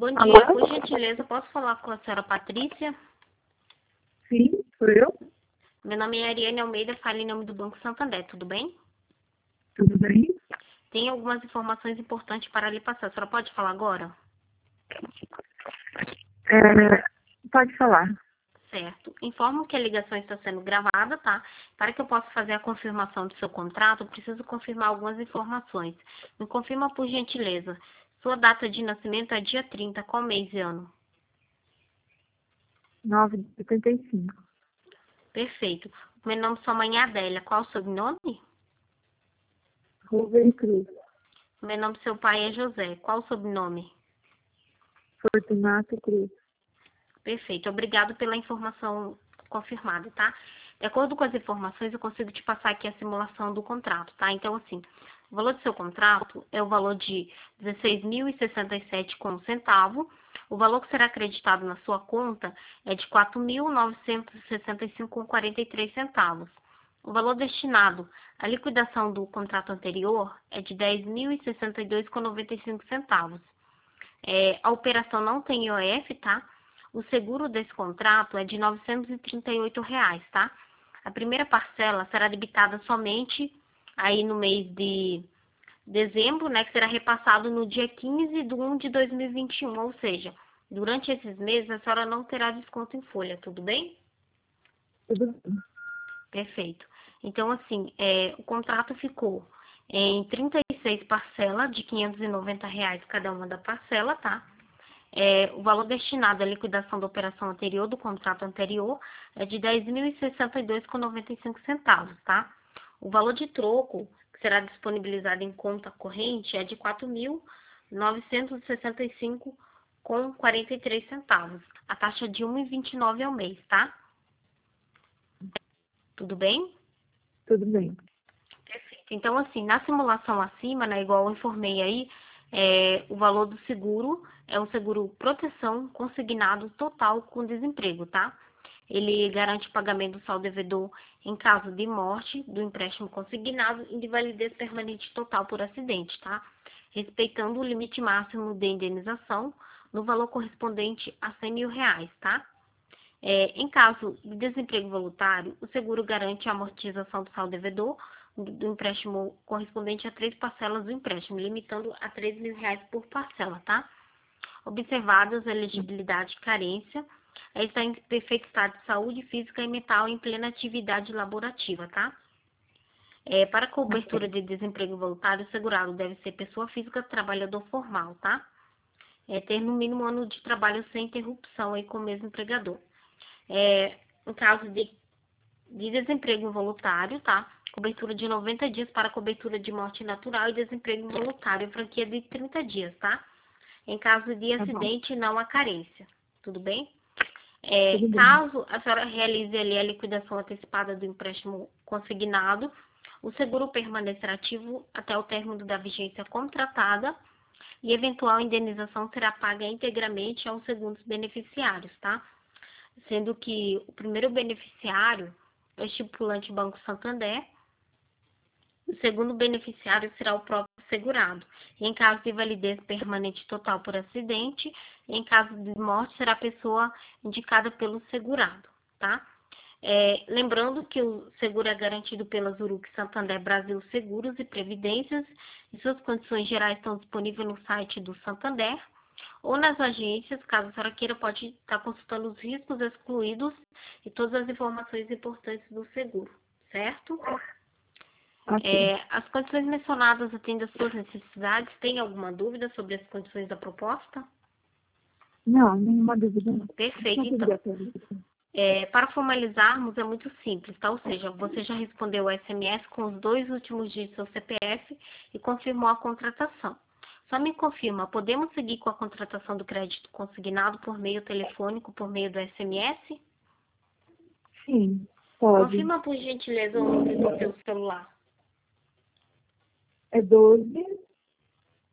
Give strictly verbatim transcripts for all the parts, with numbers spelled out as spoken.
Bom Alô? dia, por gentileza, posso falar com a senhora Patrícia? Sim, sou eu. Meu nome é Ariane Almeida, falo em nome do Banco Santander, tudo bem? Tudo bem? Tem algumas informações importantes para lhe passar. A senhora pode falar agora? É, pode falar. Certo. Informo que a ligação está sendo gravada, tá? Para que eu possa fazer a confirmação do seu contrato, eu preciso confirmar algumas informações. Me confirma, por gentileza. Sua data de nascimento é dia trinta, qual mês e ano? nove de setenta e cinco. Perfeito. Meu nome de sua mãe é Adélia. Qual o sobrenome? Ruben Cruz. Meu nome do seu pai é José. Qual o sobrenome? Fortunato Cruz. Perfeito. Obrigado pela informação confirmada, tá? De acordo com as informações, eu consigo te passar aqui a simulação do contrato, tá? Então, assim, o valor do seu contrato é o valor de dezesseis mil e sessenta e sete com um centavo. O valor que será acreditado na sua conta é de quatro mil novecentos e sessenta e cinco com quarenta e três centavos. O valor destinado à liquidação do contrato anterior é de dez mil e sessenta e dois com noventa e cinco centavos. É, a operação não tem I O F, tá? O seguro desse contrato é de novecentos e trinta e oito reais, tá? A primeira parcela será debitada somente aí no mês de dezembro, né? Que será repassado no dia quinze de um de dois mil e vinte e um, ou seja, durante esses meses a senhora não terá desconto em folha, tudo bem? Tudo bem. Perfeito. Então, assim, é, o contrato ficou em trinta e seis parcelas de quinhentos e noventa reais cada uma da parcela, tá? É, o valor destinado à liquidação da operação anterior, do contrato anterior, é de dez mil e sessenta e dois com noventa e cinco centavos, tá? O valor de troco, que será disponibilizado em conta corrente, é de quatro mil novecentos e sessenta e cinco com quarenta e três centavos. A taxa de um vírgula vinte e nove ao mês, tá? Tudo bem? Tudo bem. Perfeito. Então, assim, na simulação acima, né, igual eu informei aí, é, o valor do seguro é um seguro proteção consignado total com desemprego, tá? Ele garante o pagamento do saldo devedor em caso de morte do empréstimo consignado e de validez permanente total por acidente, tá? Respeitando o limite máximo de indenização no valor correspondente a cem mil reais, tá? É, em caso de desemprego voluntário, o seguro garante a amortização do saldo devedor do, do empréstimo correspondente a três parcelas do empréstimo, limitando a três mil reais por parcela, tá? Observadas a elegibilidade e carência, é, está em perfeito estado de saúde física e mental em plena atividade laborativa, tá? É, para cobertura de desemprego voluntário, o segurado deve ser pessoa física, trabalhador formal, tá? É, ter no mínimo um ano de trabalho sem interrupção aí com o mesmo empregador. É, em caso de, de desemprego involuntário, tá? Cobertura de noventa dias para cobertura de morte natural e desemprego involuntário, franquia de trinta dias, tá? Em caso de Tá bom. acidente, não há carência. Tudo bem? É, Tudo bem. caso a senhora realize ali a liquidação antecipada do empréstimo consignado, o seguro permanecerá ativo até o término da vigência contratada e eventual indenização será paga integralmente aos segundos beneficiários, tá? Sendo que o primeiro beneficiário é o estipulante Banco Santander, o segundo beneficiário será o próprio segurado. E em caso de validez permanente total por acidente, e em caso de morte, será a pessoa indicada pelo segurado, tá? É, lembrando que o seguro é garantido pela Zurich Santander Brasil Seguros e Previdências, e suas condições gerais estão disponíveis no site do Santander, ou nas agências, caso a senhora queira, pode estar consultando os riscos excluídos e todas as informações importantes do seguro, certo? Ok. É, as condições mencionadas atendem às suas necessidades. Tem alguma dúvida sobre as condições da proposta? Não, nenhuma dúvida não. Perfeito, Não então. poderia ter dúvida. É, para formalizarmos é muito simples, tá? Ou seja, você já respondeu o S M S com os dois últimos dígitos do seu C P F e confirmou a contratação. Só me confirma, podemos seguir com a contratação do crédito consignado por meio telefônico, por meio do S M S? Sim, pode. Confirma, por gentileza, o número do seu celular. É doze,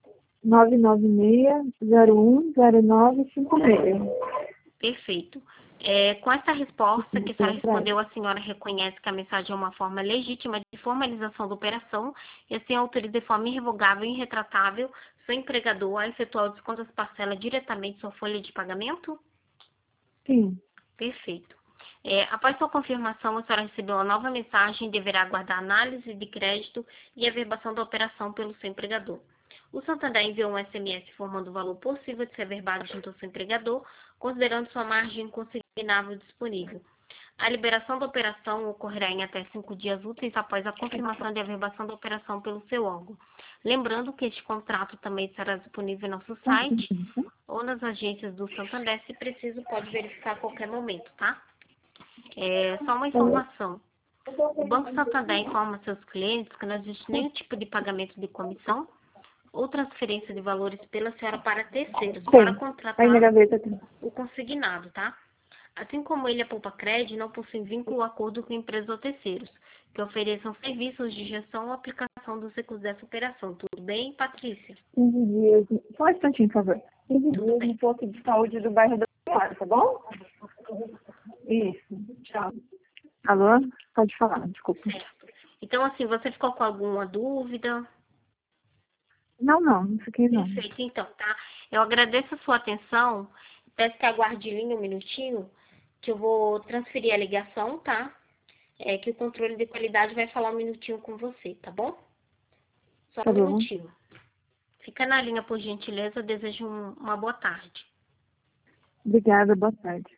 nove nove seis, zero um, zero nove cinco seis. Perfeito. É, com essa resposta que a senhora respondeu, a senhora reconhece que a mensagem é uma forma legítima de formalização da operação e assim autoriza de forma irrevogável e irretratável seu empregador a efetuar o desconto das parcelas diretamente em sua folha de pagamento? Sim. Perfeito. É, após sua confirmação, a senhora recebeu uma nova mensagem e deverá aguardar análise de crédito e averbação da operação pelo seu empregador. O Santander enviou um S M S informando o valor possível de ser averbado junto ao seu empregador, considerando sua margem consignável disponível. A liberação da operação ocorrerá em até cinco dias úteis após a confirmação de averbação da operação pelo seu órgão. Lembrando que este contrato também estará disponível em nosso site ou nas agências do Santander, se preciso, pode verificar a qualquer momento, tá? É, só uma informação. O Banco Santander informa seus clientes que não existe nenhum tipo de pagamento de comissão ou transferência de valores pela senhora para terceiros, Sim. para contratar Aí na gaveta tem. o consignado, tá? Assim como ele, a Poupa Cred, não possui vínculo ou acordo com empresas ou terceiros, que ofereçam serviços de gestão ou aplicação dos recursos dessa operação. Tudo bem, Patrícia? quinze dias. Só um instantinho, por favor. quinze Tudo dias bem. no posto de saúde do bairro da Senhora, tá bom? Isso. Tchau. Alô? Pode falar, desculpa. Certo. Então, assim, você ficou com alguma dúvida? Não, não, não fiquei não. Perfeito, então, tá? Eu agradeço a sua atenção. Peço que aguarde em linha um minutinho, que eu vou transferir a ligação, tá? É que o controle de qualidade vai falar um minutinho com você, tá bom? Só Tá um bom. minutinho. Fica na linha, por gentileza. Eu desejo um- uma boa tarde. Obrigada, boa tarde.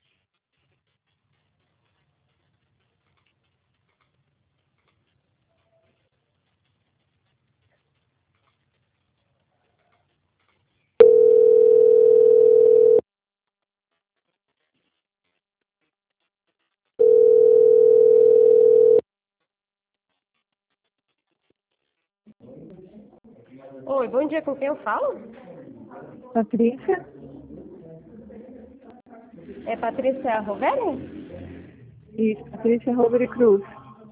Oi, bom dia, com quem eu falo? Patrícia? É Patrícia Roveri? Isso, Patrícia Roveri Cruz.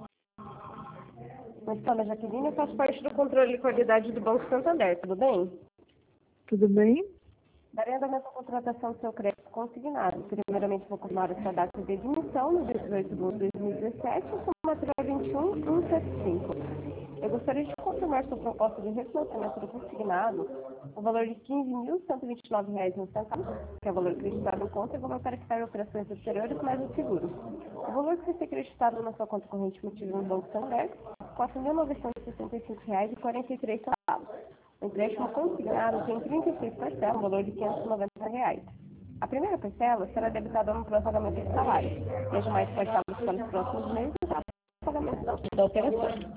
Mas fala, Jaqueline, eu faço parte do controle de qualidade do Banco Santander, tudo bem? Tudo bem? Darei andamento à contratação do seu crédito consignado. Primeiramente, vou confirmar a sua data de admissão no dia dezoito de dois de dois mil e dezessete, somatória vinte e um mil cento e setenta e cinco. Eu gostaria de confirmar sua proposta de refinanciamento do consignado, o valor de quinze mil cento e vinte e nove reais e um centavo, que é o valor acreditado em conta, e o valor para quitar operações anteriores mais o seguro. O valor que vai ser acreditado na sua conta corrente motivo no Banco Santander, quatro mil novecentos e sessenta e cinco reais e quarenta e três centavos. O empréstimo consignado tem trinta e seis parcelas, um valor de quinhentos e noventa reais. A primeira parcela será debitada no próximo pagamento de salário, e as demais parcelas para os próximos meses, a pagamento da da operação.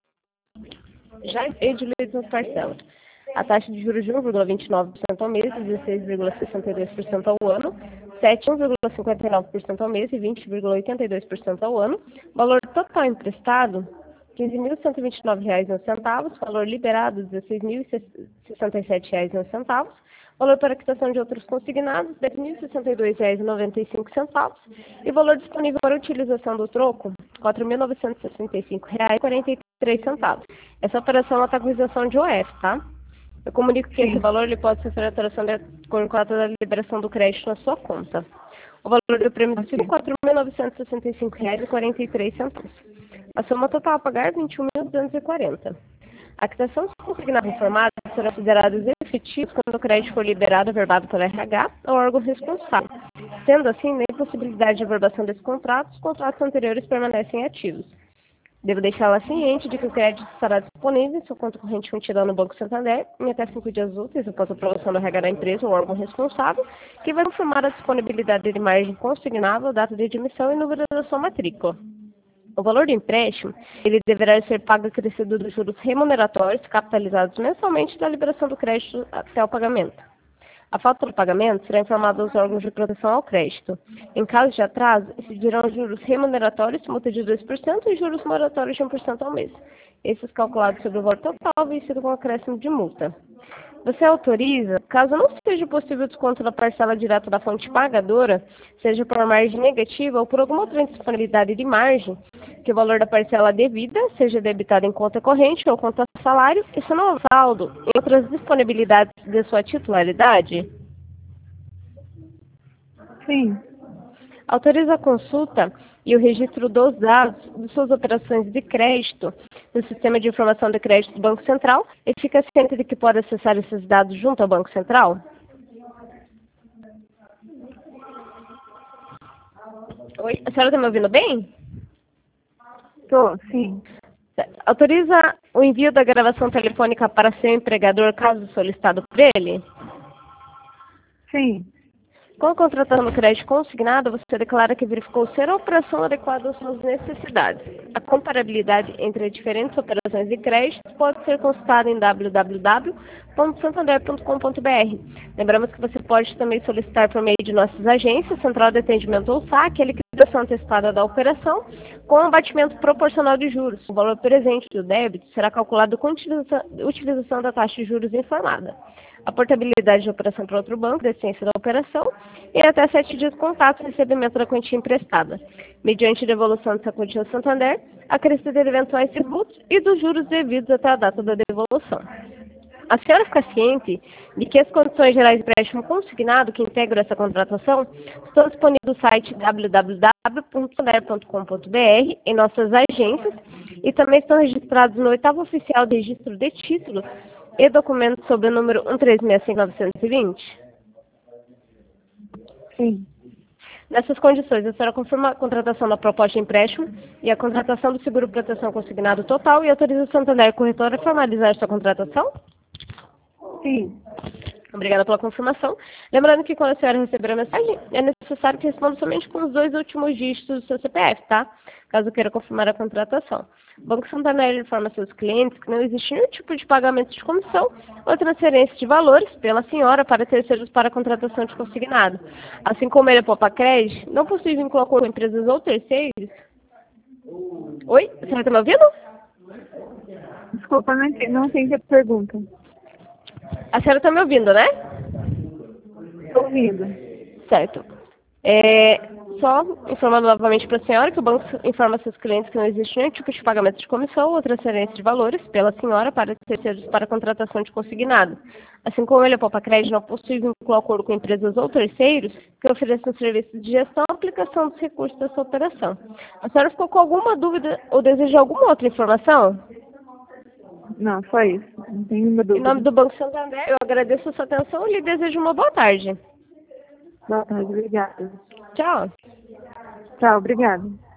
Já edilidos as parcelas. A taxa de juros de um vírgula vinte e nove por cento ao mês, dezesseis vírgula sessenta e dois por cento ao ano, sete, um vírgula cinquenta e nove por cento ao mês e vinte vírgula oitenta e dois por cento ao ano. Valor total emprestado, quinze mil cento e vinte e nove reais e um centavo, valor liberado, dezesseis mil e sessenta e sete reais e um centavo, valor para quitação de outros consignados, dez mil e sessenta e dois reais e noventa e cinco centavos, e valor disponível para utilização do troco, quatro mil novecentos e sessenta e cinco reais e quarenta e três centavos. Essa operação está com isenção de O F, tá? Eu comunico que esse valor ele pode sofrer alteração de acordo com a data da liberação do crédito na sua conta. O valor do prêmio é quatro mil novecentos e sessenta e cinco reais e quarenta e três centavos. A soma total a pagar é vinte e um mil duzentos e quarenta. A quitação consignada informada será considerada efetiva quando o crédito for liberado e averbado pelo R H ou órgão responsável. Sendo assim, nem possibilidade de averbação desse contrato, os contratos anteriores permanecem ativos. Devo deixá-la ciente de que o crédito estará disponível em sua conta corrente contida no Banco Santander em até cinco dias úteis após a aprovação do R H da empresa ou órgão responsável, que vai confirmar a disponibilidade de margem consignável, data de admissão e número da sua matrícula. O valor do empréstimo, ele deverá ser pago acrescido dos juros remuneratórios capitalizados mensalmente da liberação do crédito até o pagamento. A falta do pagamento será informada aos órgãos de proteção ao crédito. Em caso de atraso, incidirão juros remuneratórios, multa de dois por cento e juros moratórios de um por cento ao mês. Esses calculados sobre o valor total, vencido com acréscimo de multa. Você autoriza, caso não seja possível o desconto da parcela direta da fonte pagadora, seja por margem negativa ou por alguma outra indisponibilidade de margem, que o valor da parcela devida seja debitado em conta corrente ou conta salário, isso não é saldo em outras disponibilidades de sua titularidade? Sim. Autoriza a consulta e o registro dos dados de suas operações de crédito no Sistema de Informação de Crédito do Banco Central e fica ciente de que pode acessar esses dados junto ao Banco Central? Oi, a senhora está me ouvindo bem? Tô, sim. Autoriza o envio da gravação telefônica para seu empregador, caso solicitado por ele? Sim. Com a contratação do crédito consignado, você declara que verificou ser a operação adequada às suas necessidades. A comparabilidade entre as diferentes operações de crédito pode ser consultada em w w w ponto santander ponto com ponto b r. Lembramos que você pode também solicitar por meio de nossas agências, Central de Atendimento ou saque, a liquidação antecipada da operação com abatimento proporcional de juros. O valor presente do débito será calculado com utiliza utilização da taxa de juros informada. A portabilidade de operação para outro banco, deficiência da operação, e até sete dias contato e recebimento da quantia emprestada. Mediante devolução dessa quantia ao Santander, acrescida de eventuais tributos e dos juros devidos até a data da devolução. A senhora fica ciente de que as condições gerais de empréstimo consignado que integram essa contratação estão disponíveis no site w w w ponto santander ponto com ponto b r, em nossas agências, e também estão registrados no oitavo oficial de registro de títulos e documentos sob o número um três seis cinco nove dois zero? Sim. Nessas condições, a senhora confirma a contratação da proposta de empréstimo e a contratação do seguro proteção consignado total e autoriza o Santander Corretora a formalizar sua contratação? Sim. Obrigada pela confirmação. Lembrando que quando a senhora receber a mensagem, é necessário que responda somente com os dois últimos dígitos do seu C P F, tá? Caso queira confirmar a contratação. O Banco Santander informa seus clientes que não existe nenhum tipo de pagamento de comissão ou transferência de valores pela senhora para terceiros para a contratação de consignado. Assim como ele é Popacred, não possui vínculo com empresas ou terceiros. Oi? A senhora está me ouvindo? Desculpa, não entendi, não entendi a pergunta. A senhora está me ouvindo, né? Estou ouvindo. Certo. É, só informando novamente para a senhora que o banco informa seus clientes que não existe nenhum tipo de pagamento de comissão ou transferência de valores pela senhora para terceiros para a contratação de consignado. Assim como ele é Popacred, não possui vínculo acordo com empresas ou terceiros que ofereçam serviços de gestão e aplicação dos recursos dessa operação. A senhora ficou com alguma dúvida ou deseja alguma outra informação? Não, só isso. Não tenho nenhuma dúvida. Em nome do Banco Santander, eu agradeço a sua atenção e lhe desejo uma boa tarde. Boa tarde, obrigada. Tchau. Tchau, obrigada.